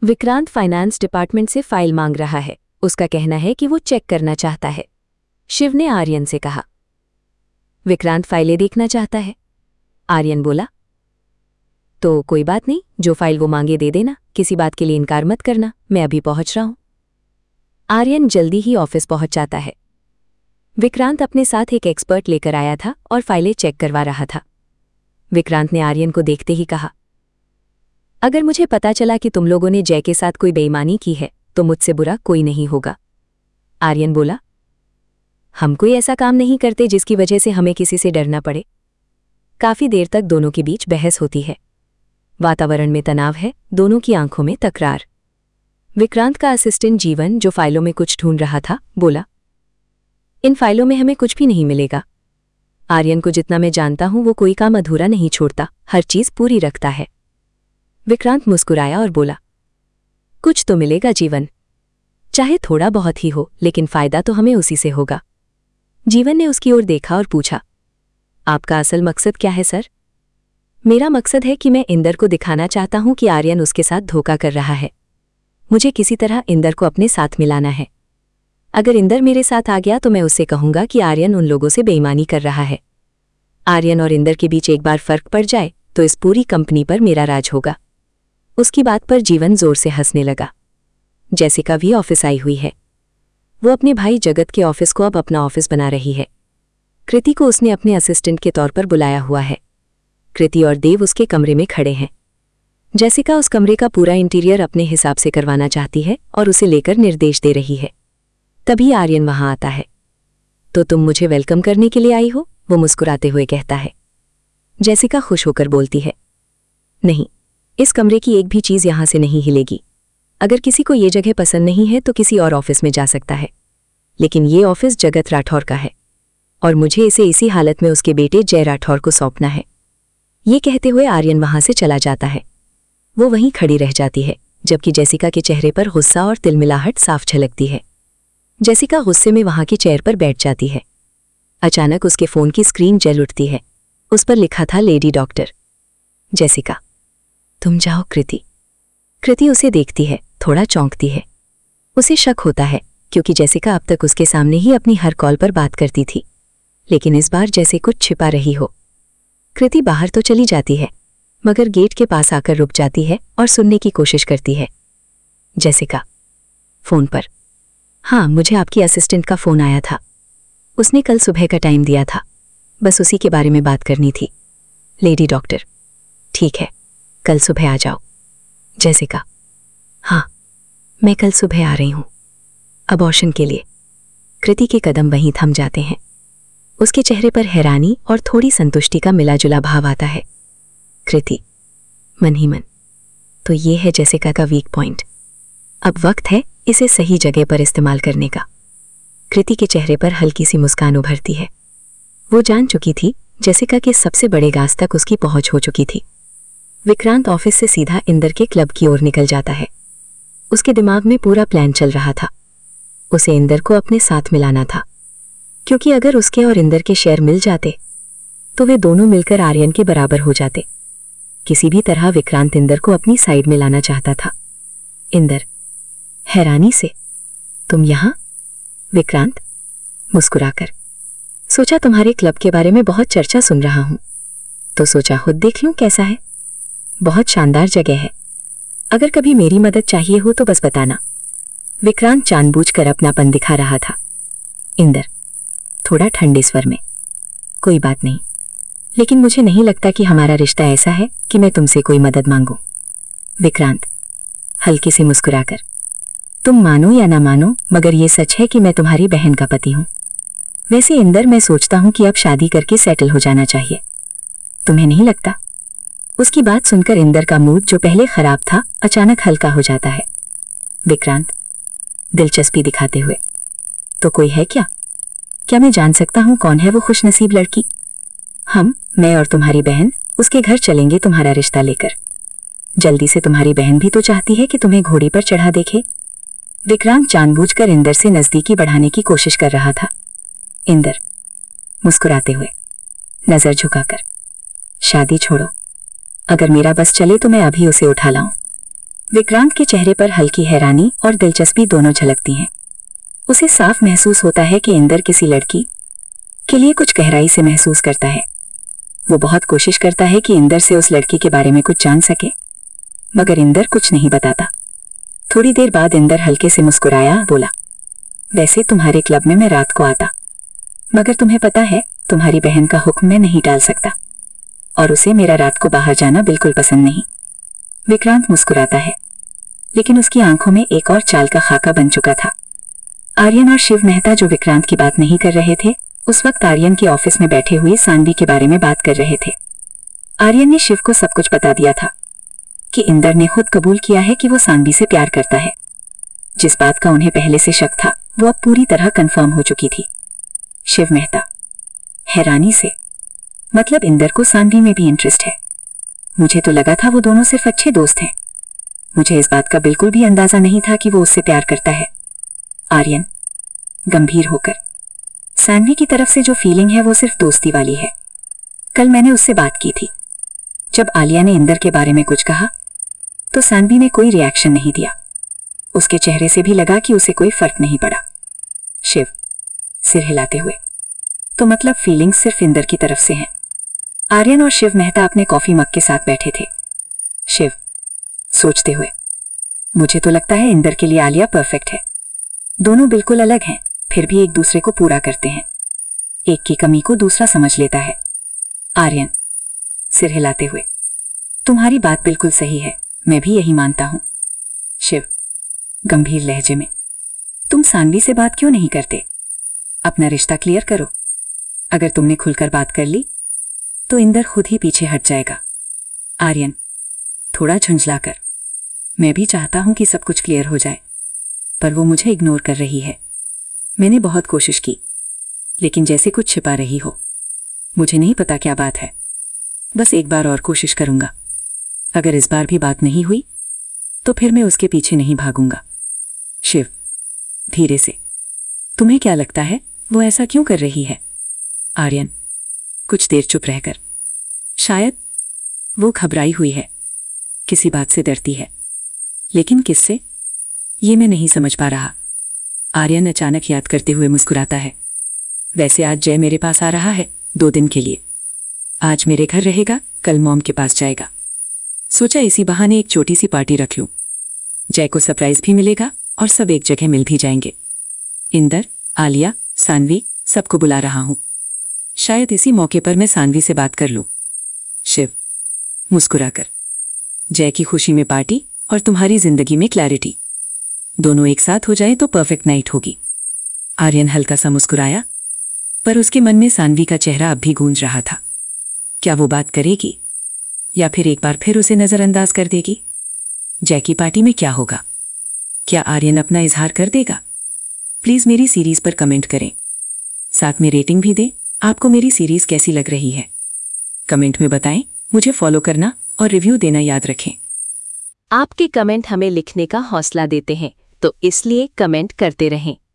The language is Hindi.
विक्रांत फाइनेंस डिपार्टमेंट से फाइल मांग रहा है। उसका कहना है कि वो चेक करना चाहता है। शिव ने आर्यन से कहा। विक्रांत फाइलें देखना चाहता है। आर्यन बोला, तो कोई बात नहीं, जो फाइल वो मांगे दे देना, किसी बात के लिए इनकार मत करना, मैं अभी पहुंच रहा हूं। आर्यन जल्दी ही ऑफिस पहुंच जाता है। विक्रांत अपने साथ एक एक्सपर्ट लेकर आया था और फाइलें चेक करवा रहा था। विक्रांत ने आर्यन को देखते ही कहा, अगर मुझे पता चला कि तुम लोगों ने जय के साथ कोई बेईमानी की है तो मुझसे बुरा कोई नहीं होगा। आर्यन बोला, हम कोई ऐसा काम नहीं करते जिसकी वजह से हमें किसी से डरना पड़े। काफी देर तक दोनों के बीच बहस होती है। वातावरण में तनाव है, दोनों की आंखों में तकरार। विक्रांत का असिस्टेंट जीवन, जो फाइलों में कुछ ढूंढ रहा था, बोला, इन फाइलों में हमें कुछ भी नहीं मिलेगा। आर्यन को जितना मैं जानता हूं वो कोई काम अधूरा नहीं छोड़ता, हर चीज पूरी रखता है। विक्रांत मुस्कुराया और बोला, कुछ तो मिलेगा जीवन, चाहे थोड़ा बहुत ही हो, लेकिन फायदा तो हमें उसी से होगा। जीवन ने उसकी ओर देखा और पूछा, आपका असल मकसद क्या है सर? मेरा मकसद है कि मैं इंदर को दिखाना चाहता हूं कि आर्यन उसके साथ धोखा कर रहा है। मुझे किसी तरह इंदर को अपने साथ मिलाना है। अगर इंदर मेरे साथ आ गया तो मैं उससे कहूंगा कि आर्यन उन लोगों से बेईमानी कर रहा है। आर्यन और इंदर के बीच एक बार फर्क पड़ जाए तो इस पूरी कंपनी पर मेरा राज होगा। उसकी बात पर जीवन जोर से हंसने लगा। जैसिका भी ऑफिस आई हुई है। वो अपने भाई जगत के ऑफिस को अब अपना ऑफिस बना रही है। कृति को उसने अपने असिस्टेंट के तौर पर बुलाया हुआ है। कृति और देव उसके कमरे में खड़े हैं। जैसिका उस कमरे का पूरा इंटीरियर अपने हिसाब से करवाना चाहती है और उसे लेकर निर्देश दे रही है। तभी आर्यन वहां आता है। तो तुम मुझे वेलकम करने के लिए आई हो? वो मुस्कुराते हुए कहता है। जैसिका खुश होकर बोलती है, नहीं, इस कमरे की एक भी चीज यहां से नहीं हिलेगी। अगर किसी को ये जगह पसंद नहीं है तो किसी और ऑफिस में जा सकता है, लेकिन ये ऑफिस जगत राठौर का है और मुझे इसे इसी हालत में उसके बेटे जय राठौर को सौंपना है। ये कहते हुए आर्यन वहां से चला जाता है। वो वहीं खड़ी रह जाती है, जबकि जैसिका के चेहरे पर गुस्सा और तिलमिलाहट साफ झलकती है। जैसिका गुस्से में वहां की चेयर पर बैठ जाती है। अचानक उसके फोन की स्क्रीन जल उठती है। उस पर लिखा था, लेडी डॉक्टर। जैसिका, तुम जाओ कृति। कृति उसे देखती है, थोड़ा चौंकती है। उसे शक होता है क्योंकि जैसिका अब तक उसके सामने ही अपनी हर कॉल पर बात करती थी, लेकिन इस बार जैसे कुछ छिपा रही हो। कृति बाहर तो चली जाती है, मगर गेट के पास आकर रुक जाती है और सुनने की कोशिश करती है। जैसिका, फोन पर। हाँ, मुझे आपकी असिस्टेंट का फोन आया था। उसने कल सुबह का टाइम दिया था, बस उसी के बारे में बात करनी थी। लेडी डॉक्टर, ठीक है, कल सुबह आ जाओ। जैसिका, हाँ, मैं कल सुबह आ रही हूं, अबॉर्शन के लिए। कृति के कदम वहीं थम जाते हैं। उसके चेहरे पर हैरानी और थोड़ी संतुष्टि का मिलाजुला भाव आता है। कृति, मन ही मन, तो ये है जैसिका का वीक पॉइंट। अब वक्त है इसे सही जगह पर इस्तेमाल करने का। कृति के चेहरे पर हल्की सी मुस्कान उभरती है। वो जान चुकी थी जैसिका के सबसे बड़े गाज तक उसकी पहुंच हो चुकी थी। विक्रांत ऑफिस से सीधा इंदर के क्लब की ओर निकल जाता है। उसके दिमाग में पूरा प्लान चल रहा था। उसे इंदर को अपने साथ मिलाना था, क्योंकि अगर उसके और इंदर के शेयर मिल जाते तो वे दोनों मिलकर आर्यन के बराबर हो जाते। किसी भी तरह विक्रांत इंदर को अपनी साइड में लाना चाहता था। इंदर हैरानी से, तुम यहां? विक्रांत मुस्कुराकर, सोचा तुम्हारे क्लब के बारे में बहुत चर्चा सुन रहा हूं, तो सोचा खुद देख लूं कैसा है। बहुत शानदार जगह है, अगर कभी मेरी मदद चाहिए हो तो बस बताना। विक्रांत जानबूझकर अपनापन दिखा रहा था। इंदर थोड़ा ठंडे स्वर में, कोई बात नहीं, लेकिन मुझे नहीं लगता कि हमारा रिश्ता ऐसा है कि मैं तुमसे कोई मदद मांगूं। विक्रांत हल्के से मुस्कुराकर, तुम मानो या ना मानो, मगर ये सच है कि मैं तुम्हारी बहन का पति हूं। वैसे इंदर, मैं सोचता हूं कि अब शादी करके सेटल हो जाना चाहिए, तुम्हें नहीं लगता? उसकी बात सुनकर इंदर का मूड, जो पहले खराब था, अचानक हल्का हो जाता है। विक्रांत दिलचस्पी दिखाते हुए, तो कोई है क्या? क्या मैं जान सकता हूं कौन है वो खुशनसीब लड़की? मैं और तुम्हारी बहन उसके घर चलेंगे तुम्हारा रिश्ता लेकर। जल्दी से तुम्हारी बहन भी तो चाहती है कि तुम्हें घोड़ी पर चढ़ा देखे। विक्रांत जानबूझकर इंदर से नजदीकी बढ़ाने की कोशिश कर रहा था। इंदर मुस्कुराते हुए, नजर झुकाकर, शादी छोड़ो, अगर मेरा बस चले तो मैं अभी उसे उठा लाऊं। विक्रांत के चेहरे पर हल्की हैरानी और दिलचस्पी दोनों झलकती हैं। उसे साफ महसूस होता है कि इंदर किसी लड़की के लिए कुछ गहराई से महसूस करता है। वो बहुत कोशिश करता है कि इंदर से उस लड़की के बारे में कुछ जान सके, मगर इंदर कुछ नहीं बताता। थोड़ी देर बाद इंदर हल्के से मुस्कुराया, बोला, वैसे तुम्हारे क्लब में मैं रात को आता, मगर तुम्हें पता है तुम्हारी बहन का हुक्म मैं नहीं टाल सकता, और उसे मेरा रात को बाहर जाना बिल्कुल पसंद नहीं। विक्रांत मुस्कुराता है, लेकिन उसकी आंखों में एक और चाल का खाका बन चुका था। आर्यन और शिव मेहता जो विक्रांत की बात नहीं कर रहे थे, उस वक्त आर्यन के ऑफिस में बैठे हुए सानवी के बारे में बात कर रहे थे। आर्यन ने शिव को सब कुछ बता दिया था कि इंदर ने खुद कबूल किया है कि वो सानवी से प्यार करता है। जिस बात का उन्हें पहले से शक था वो अब पूरी तरह कंफर्म हो चुकी थी। शिव मेहता हैरानी से, मतलब इंदर को सानवी में भी इंटरेस्ट है? मुझे तो लगा था वो दोनों सिर्फ अच्छे दोस्त हैं। मुझे इस बात का बिल्कुल भी अंदाजा नहीं था कि वो उससे प्यार करता है। आर्यन गंभीर होकर, सानवी की तरफ से जो फीलिंग है वो सिर्फ दोस्ती वाली है। कल मैंने उससे बात की थी। जब आलिया ने इंदर के बारे में कुछ कहा तो सानवी ने कोई रिएक्शन नहीं दिया। उसके चेहरे से भी लगा कि उसे कोई फर्क नहीं पड़ा। शिव सिर हिलाते हुए, तो मतलब फीलिंग्स सिर्फ इंदर की तरफ से हैं। आर्यन और शिव मेहता अपने कॉफी मग के साथ बैठे थे। शिव सोचते हुए, मुझे तो लगता है इंदर के लिए आलिया परफेक्ट है। दोनों बिल्कुल अलग हैं, फिर भी एक दूसरे को पूरा करते हैं। एक की कमी को दूसरा समझ लेता है। आर्यन सिर हिलाते हुए, तुम्हारी बात बिल्कुल सही है, मैं भी यही मानता हूं। शिव गंभीर लहजे में, तुम सानवी से बात क्यों नहीं करते? अपना रिश्ता क्लियर करो। अगर तुमने खुलकर बात कर ली तो इंदर खुद ही पीछे हट जाएगा। आर्यन थोड़ा झुंझलाकर, मैं भी चाहता हूं कि सब कुछ क्लियर हो जाए, पर वो मुझे इग्नोर कर रही है। मैंने बहुत कोशिश की, लेकिन जैसे कुछ छिपा रही हो। मुझे नहीं पता क्या बात है। बस एक बार और कोशिश करूंगा। अगर इस बार भी बात नहीं हुई तो फिर मैं उसके पीछे नहीं भागूंगा। शिव धीरे से, तुम्हें क्या लगता है वो ऐसा क्यों कर रही है? आर्यन कुछ देर चुप रहकर, शायद वो घबराई हुई है, किसी बात से डरती है, लेकिन किससे ये मैं नहीं समझ पा रहा। आर्यन अचानक याद करते हुए मुस्कुराता है। वैसे आज जय मेरे पास आ रहा है 2 दिन के लिए। आज मेरे घर रहेगा, कल मॉम के पास जाएगा। सोचा इसी बहाने एक छोटी सी पार्टी रख लूं। जय को सरप्राइज भी मिलेगा और सब एक जगह मिल भी जाएंगे। इंदर, आलिया, सानवी सबको बुला रहा हूं। शायद इसी मौके पर मैं सानवी से बात कर लूं। शिव मुस्कुराकर, जय की खुशी में पार्टी और तुम्हारी जिंदगी में क्लैरिटी, दोनों एक साथ हो जाए तो परफेक्ट नाइट होगी। आर्यन हल्का सा मुस्कुराया, पर उसके मन में सानवी का चेहरा अब भी गूंज रहा था। क्या वो बात करेगी या फिर एक बार फिर उसे नजरअंदाज कर देगी? जय की पार्टी में क्या होगा? क्या आर्यन अपना इजहार कर देगा? प्लीज मेरी सीरीज पर कमेंट करें, साथ में रेटिंग भी दें। आपको मेरी सीरीज कैसी लग रही है कमेंट में बताएं। मुझे फॉलो करना और रिव्यू देना याद रखें। आपके कमेंट हमें लिखने का हौसला देते हैं, तो इसलिए कमेंट करते रहें।